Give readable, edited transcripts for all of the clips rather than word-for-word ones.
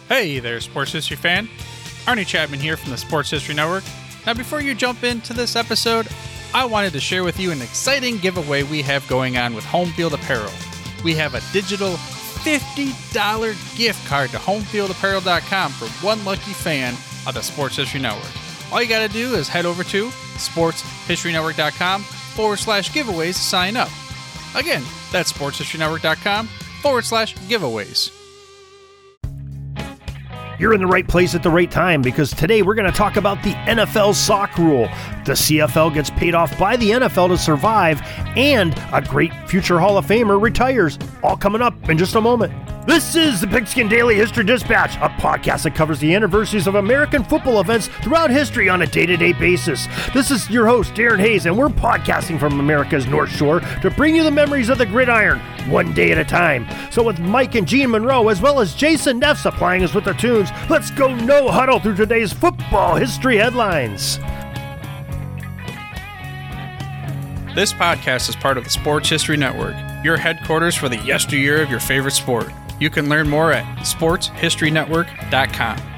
Hey there, Sports History fan. Arnie Chapman here from the Sports History Network. Now, before you jump into this episode, I wanted to share with you an exciting giveaway we have going on with Home Field Apparel. We have a digital $50 gift card to homefieldapparel.com for one lucky fan of the Sports History Network. All you got to do is head over to sportshistorynetwork.com/giveaways to sign up. Again, that's sportshistorynetwork.com/giveaways. You're in the right place at the right time, because today we're going to talk about the NFL sock rule. The CFL gets paid off by the NFL to survive, and a great future Hall of Famer retires. All coming up in just a moment. This is the Pigskin Daily History Dispatch, a podcast that covers the anniversaries of American football events throughout history on a day-to-day basis. This is your host, Darren Hayes, and we're podcasting from America's North Shore to bring you the memories of the gridiron, one day at a time. So with Mike and Gene Monroe, as well as Jason Neff supplying us with the tunes, let's go no huddle through today's football history headlines. This podcast is part of the Sports History Network, your headquarters for the yesteryear of your favorite sport. You can learn more at sportshistorynetwork.com.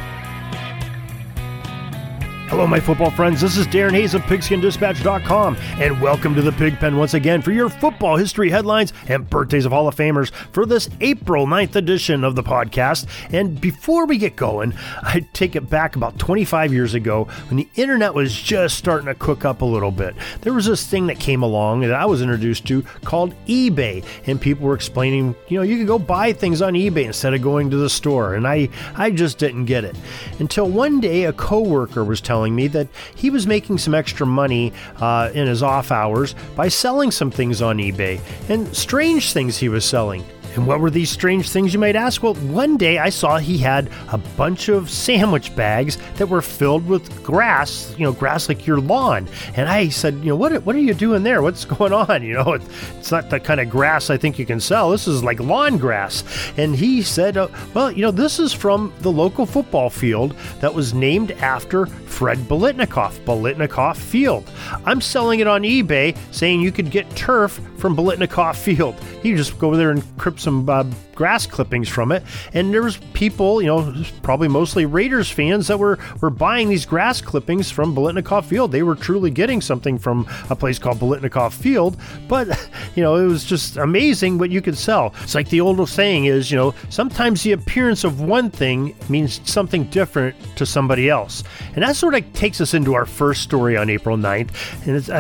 Hello, my football friends. This is Darren Hayes of PigskinDispatch.com, and welcome to the Pigpen once again for your football history headlines and birthdays of Hall of Famers for this April 9th edition of the podcast. And before we get going, I take it back about 25 years ago when the internet was just starting to cook up a little bit. There was this thing that came along that I was introduced to called eBay, and people were explaining, you could go buy things on eBay instead of going to the store, and I just didn't get it. Until one day a coworker was telling me that he was making some extra money in his off hours by selling some things on eBay, and strange things he was selling. And what were these strange things, you might ask? Well, one day I saw he had a bunch of sandwich bags that were filled with grass, grass like your lawn. And I said, what are you doing there? What's going on? It's not the kind of grass I think you can sell. This is like lawn grass. And he said, this is from the local football field that was named after Fred Biletnikoff Field. I'm selling it on eBay, saying you could get turf from Biletnikoff Field. You just go over there and crib some grass clippings from it, and there was people, probably mostly Raiders fans, that were buying these grass clippings from Biletnikoff Field. They were truly getting something from a place called Biletnikoff Field, but it was just amazing what you could sell. It's like the old saying is, sometimes the appearance of one thing means something different to somebody else. And that sort of takes us into our first story on April 9th. And it's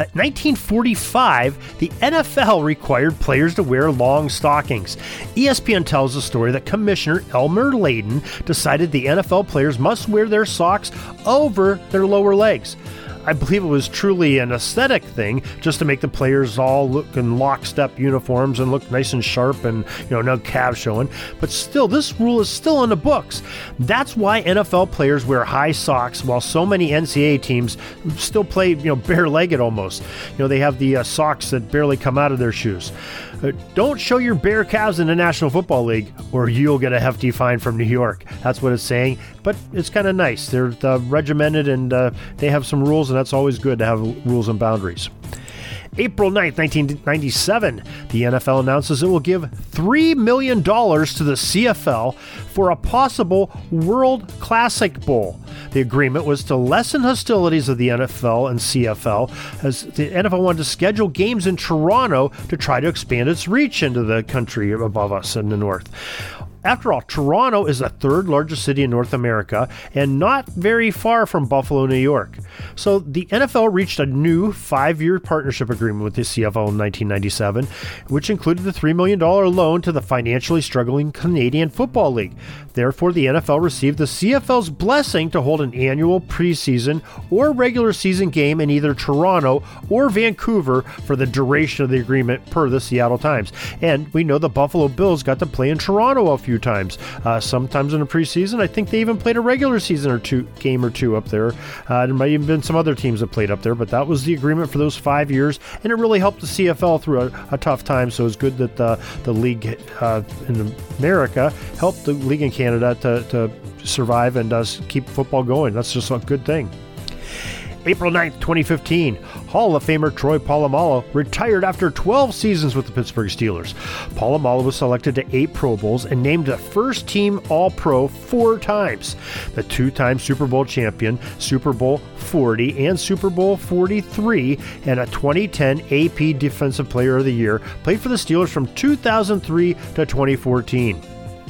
1945, the NFL required players to wear long stockings. ESPN tells the story that Commissioner Elmer Layden decided the NFL players must wear their socks over their lower legs. I believe it was truly an aesthetic thing, just to make the players all look in lockstep uniforms and look nice and sharp and, no calves showing. But still, this rule is still on the books. That's why NFL players wear high socks, while so many NCAA teams still play, bare-legged almost. They have the socks that barely come out of their shoes. Don't show your bare calves in the National Football League, or you'll get a hefty fine from New York. That's what it's saying, but it's kind of nice. They're regimented, and they have some rules, and that's always good to have rules and boundaries. April 9th, 1997, the NFL announces it will give $3 million to the CFL for a possible World Classic Bowl. The agreement was to lessen hostilities of the NFL and CFL, as the NFL wanted to schedule games in Toronto to try to expand its reach into the country above us in the north. After all, Toronto is the third largest city in North America and not very far from Buffalo, New York. So the NFL reached a new 5-year partnership agreement with the CFL in 1997, which included the $3 million loan to the financially struggling Canadian Football League. Therefore, the NFL received the CFL's blessing to hold an annual preseason or regular season game in either Toronto or Vancouver for the duration of the agreement, per the Seattle Times. And we know the Buffalo Bills got to play in Toronto a few times, sometimes in the preseason. I think they even played a regular season game or two up there. There might even been some other teams that played up there, but that was the agreement for those 5 years, and it really helped the CFL through a tough time. So it was good that the league in America helped the league in Canada to survive and keep football going. That's just a good thing. April 9th, 2015, Hall of Famer Troy Polamalu retired after 12 seasons with the Pittsburgh Steelers. Polamalu was selected to 8 Pro Bowls and named the first team All-Pro 4 times. The 2-time Super Bowl champion, Super Bowl 40 and Super Bowl 43, and a 2010 AP Defensive Player of the Year, played for the Steelers from 2003 to 2014.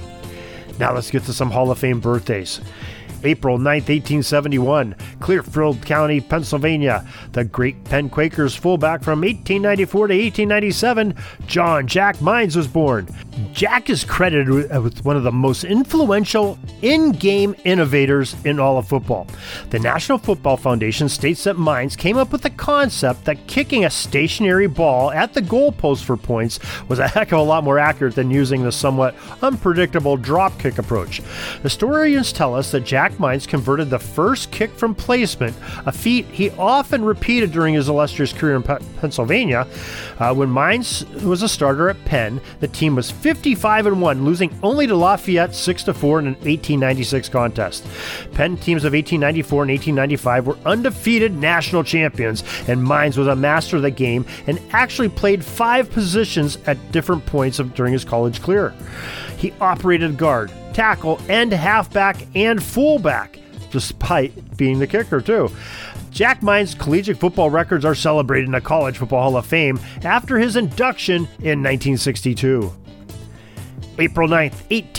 Now let's get to some Hall of Fame birthdays. April 9th, 1871, Clearfield County, Pennsylvania. The great Penn Quakers fullback from 1894 to 1897, John Jack Mines was born. Jack is credited with one of the most influential in-game innovators in all of football. The National Football Foundation states that Mines came up with the concept that kicking a stationary ball at the goalpost for points was a heck of a lot more accurate than using the somewhat unpredictable drop kick approach. Historians tell us that Jack Mines converted the first kick from placement, a feat he often repeated during his illustrious career in Pennsylvania. When Mines was a starter at Penn, the team was 55-1, losing only to Lafayette 6-4 in an 1896 contest. Penn teams of 1894 and 1895 were undefeated national champions, and Mines was a master of the game and actually played 5 positions at different points during his college career. He operated guard, tackle, and halfback and fullback, despite being the kicker too. Jack Mines' collegiate football records are celebrated in the College Football Hall of Fame after his induction in 1962. April 9th,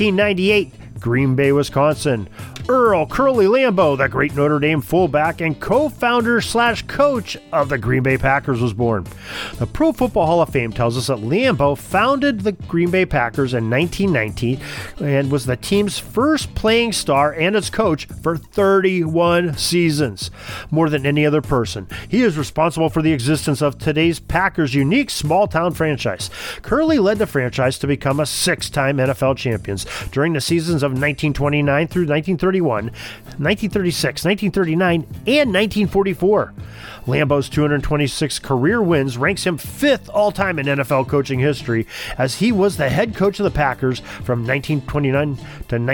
1898, Green Bay, Wisconsin. Earl Curly Lambeau, the great Notre Dame fullback and co-founder/coach of the Green Bay Packers, was born. The Pro Football Hall of Fame tells us that Lambeau founded the Green Bay Packers in 1919 and was the team's first playing star and its coach for 31 seasons. More than any other person, he is responsible for the existence of today's Packers' unique small-town franchise. Curly led the franchise to become a 6-time NFL champions during the seasons of 1929 through 1931. 1936, 1939, and 1944. Lambeau's 226 career wins ranks him 5th all-time in NFL coaching history, as he was the head coach of the Packers from 1929 to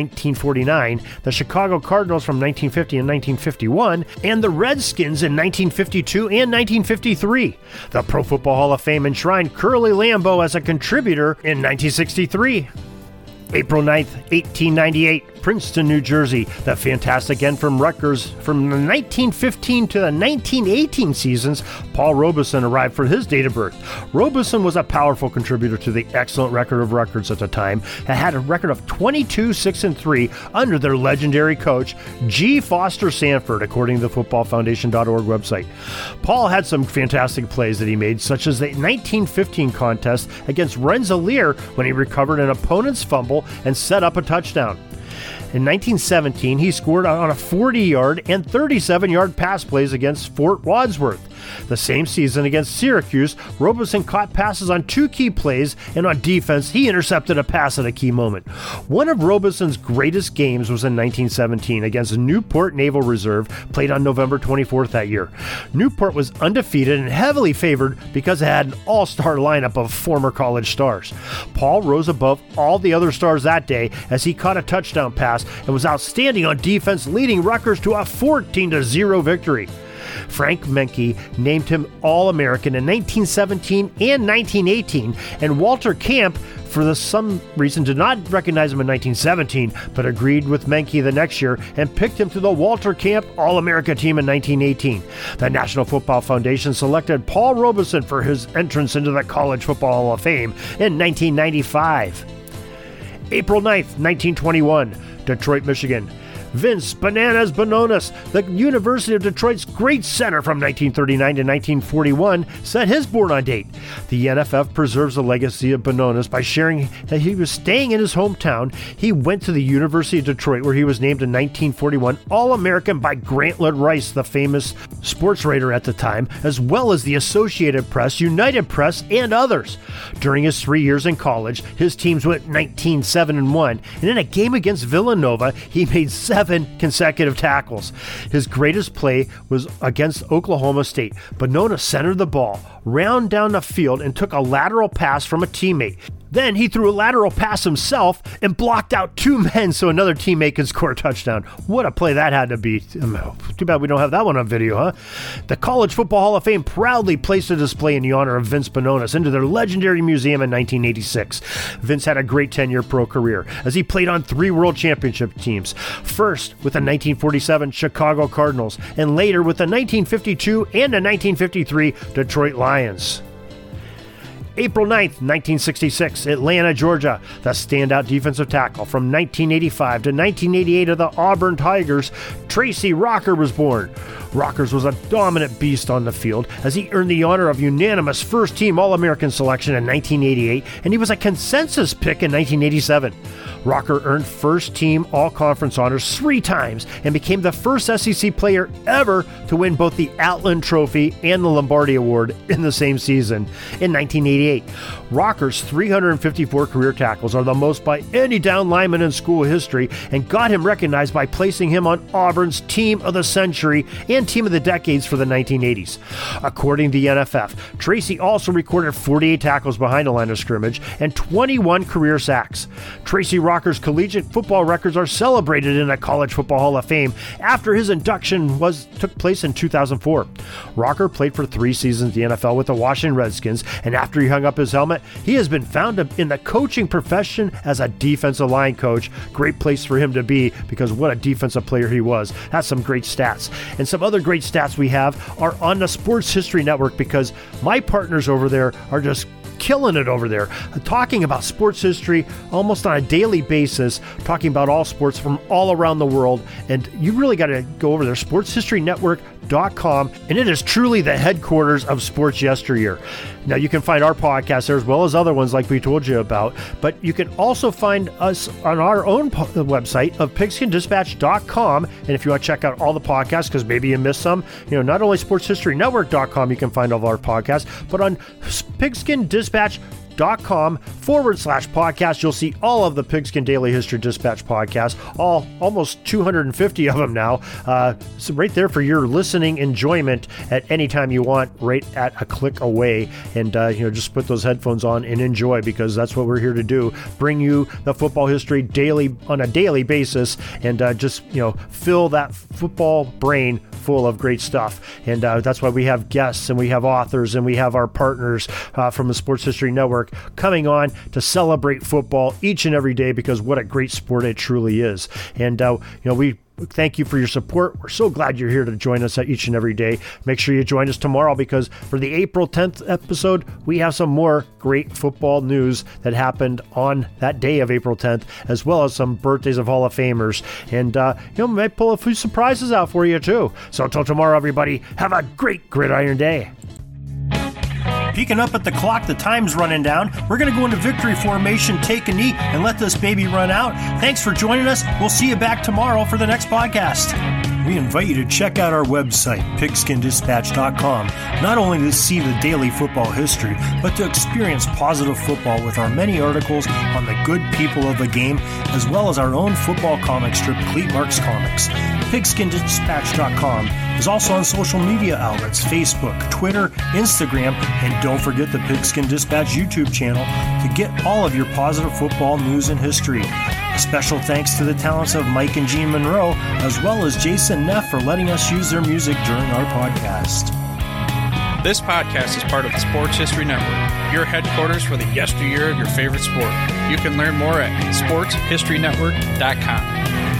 1949, the Chicago Cardinals from 1950 and 1951, and the Redskins in 1952 and 1953. The Pro Football Hall of Fame enshrined Curly Lambeau as a contributor in 1963. April 9th, 1898, Princeton, New Jersey. The fantastic end from Rutgers from the 1915 to the 1918 seasons, Paul Robeson arrived for his date of birth. Robeson was a powerful contributor to the excellent record of Rutgers at the time, and had a record of 22-6-3 under their legendary coach, G. Foster Sanford, according to the footballfoundation.org website. Paul had some fantastic plays that he made, such as the 1915 contest against Rensselaer when he recovered an opponent's fumble and set up a touchdown. In 1917, he scored on a 40-yard and 37-yard pass plays against Fort Wadsworth. The same season against Syracuse, Robeson caught passes on 2 key plays, and on defense, he intercepted a pass at a key moment. One of Robeson's greatest games was in 1917 against Newport Naval Reserve, played on November 24th that year. Newport was undefeated and heavily favored because it had an all-star lineup of former college stars. Paul rose above all the other stars that day as he caught a touchdown pass and was outstanding on defense, leading Rutgers to a 14-0 victory. Frank Menke named him All-American in 1917 and 1918, and Walter Camp, for some reason, did not recognize him in 1917, but agreed with Menke the next year and picked him to the Walter Camp All-America team in 1918. The National Football Foundation selected Paul Robeson for his entrance into the College Football Hall of Fame in 1995. April 9th, 1921, Detroit, Michigan. Vince Bananas Bononis, the University of Detroit's great center from 1939 to 1941, set his born-on date. The NFF preserves the legacy of Bononis by sharing that he was staying in his hometown. He went to the University of Detroit, where he was named in 1941 All-American by Grantland Rice, the famous sports writer at the time, as well as the Associated Press, United Press, and others. During his 3 years in college, his teams went 19-7-1, and in a game against Villanova, he made 7 consecutive tackles. His greatest play was against Oklahoma State. Bononis centered the ball, ran down the field, and took a lateral pass from a teammate. Then he threw a lateral pass himself and blocked out two men so another teammate could score a touchdown. What a play that had to be. Too bad we don't have that one on video, huh? The College Football Hall of Fame proudly placed a display in the honor of Vince Bononis into their legendary museum in 1986. Vince had a great 10-year pro career as he played on 3 world championship teams. First with the 1947 Chicago Cardinals and later with the 1952 and the 1953 Detroit Lions. April 9th, 1966, Atlanta, Georgia. The standout defensive tackle from 1985 to 1988 of the Auburn Tigers, Tracy Rocker was born. Rockers was a dominant beast on the field as he earned the honor of unanimous first-team All-American selection in 1988, and he was a consensus pick in 1987. Rocker earned first-team All-Conference honors 3 times and became the first SEC player ever to win both the Outland Trophy and the Lombardi Award in the same season. In 1988, Rocker's 354 career tackles are the most by any down lineman in school history and got him recognized by placing him on Auburn's Team of the Century and Team of the Decades for the 1980s. According to the NFF, Tracy also recorded 48 tackles behind the line of scrimmage and 21 career sacks. Tracy Rocker's collegiate football records are celebrated in the College Football Hall of Fame after his induction took place in 2004. Rocker played for 3 seasons in the NFL with the Washington Redskins, and after he hung up his helmet, he has been found in the coaching profession as a defensive line coach. Great place for him to be because what a defensive player he was. That's some great stats. And some other great stats we have are on the Sports History Network because my partners over there are just killing it over there, talking about sports history almost on a daily basis, talking about all sports from all around the world. And you really got to go over there, sportshistorynetwork.com, and it is truly the headquarters of sports yesteryear. Now, you can find our podcast there as well as other ones like we told you about, but you can also find us on our own website of pigskindispatch.com. And if you want to check out all the podcasts, because maybe you missed some, not only sportshistorynetwork.com you can find all of our podcasts, but on pigskindispatch.com/podcast, you'll see all of the Pigskin Daily History Dispatch podcasts, almost 250 of them now. So right there for your listening enjoyment at any time you want, right at a click away. And just put those headphones on and enjoy, because that's what we're here to do: bring you the football history daily on a daily basis, and just fill that football brain full of great stuff. And that's why we have guests and we have authors and we have our partners from the Sports History Network coming on to celebrate football each and every day, because what a great sport it truly is. And we thank you for your support. We're so glad you're here to join us each and every day. Make sure you join us tomorrow, because for the April 10th episode, we have some more great football news that happened on that day of April 10th, as well as some birthdays of Hall of Famers. And, might pull a few surprises out for you too. So until tomorrow, everybody, have a great gridiron day. Peeking up at the clock, the time's running down. We're going to go into victory formation, take a knee, and let this baby run out. Thanks for joining us. We'll see you back tomorrow for the next podcast. We invite you to check out our website, pigskindispatch.com, not only to see the daily football history, but to experience positive football with our many articles on the good people of the game, as well as our own football comic strip, Cleat Marks Comics. Pigskindispatch.com is also on social media outlets, Facebook, Twitter, Instagram, and don't forget the Pigskin Dispatch YouTube channel to get all of your positive football news and history. A special thanks to the talents of Mike and Jean Monroe, as well as Jason Neff, for letting us use their music during our podcast. This podcast is part of the Sports History Network, your headquarters for the yesteryear of your favorite sport. You can learn more at sportshistorynetwork.com.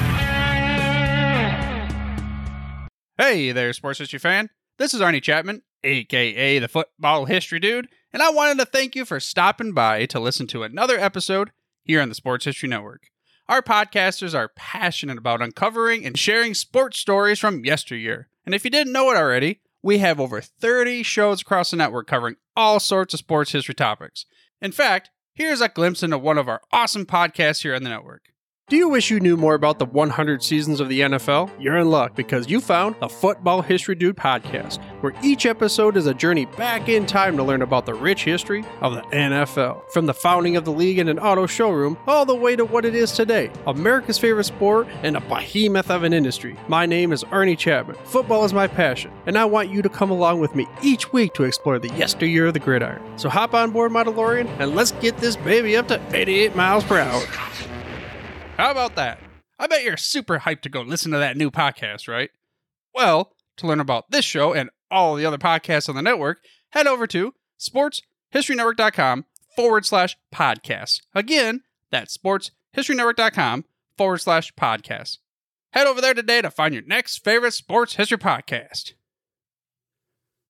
Hey there, sports history fan. This is Arnie Chapman, aka the Football History Dude, and I wanted to thank you for stopping by to listen to another episode here on the Sports History Network. Our podcasters are passionate about uncovering and sharing sports stories from yesteryear. And if you didn't know it already, we have over 30 shows across the network covering all sorts of sports history topics. In fact, here's a glimpse into one of our awesome podcasts here on the network. Do you wish you knew more about the 100 seasons of the NFL? You're in luck because you found the Football History Dude podcast, where each episode is a journey back in time to learn about the rich history of the NFL. From the founding of the league in an auto showroom, all the way to what it is today, America's favorite sport and a behemoth of an industry. My name is Ernie Chapman. Football is my passion, and I want you to come along with me each week to explore the yesteryear of the gridiron. So hop on board my DeLorean and let's get this baby up to 88 miles per hour. How about that? I bet you're super hyped to go listen to that new podcast, right? Well, to learn about this show and all the other podcasts on the network, head over to sportshistorynetwork.com/podcasts. Again, that's sportshistorynetwork.com/podcasts. Head over there today to find your next favorite sports history podcast.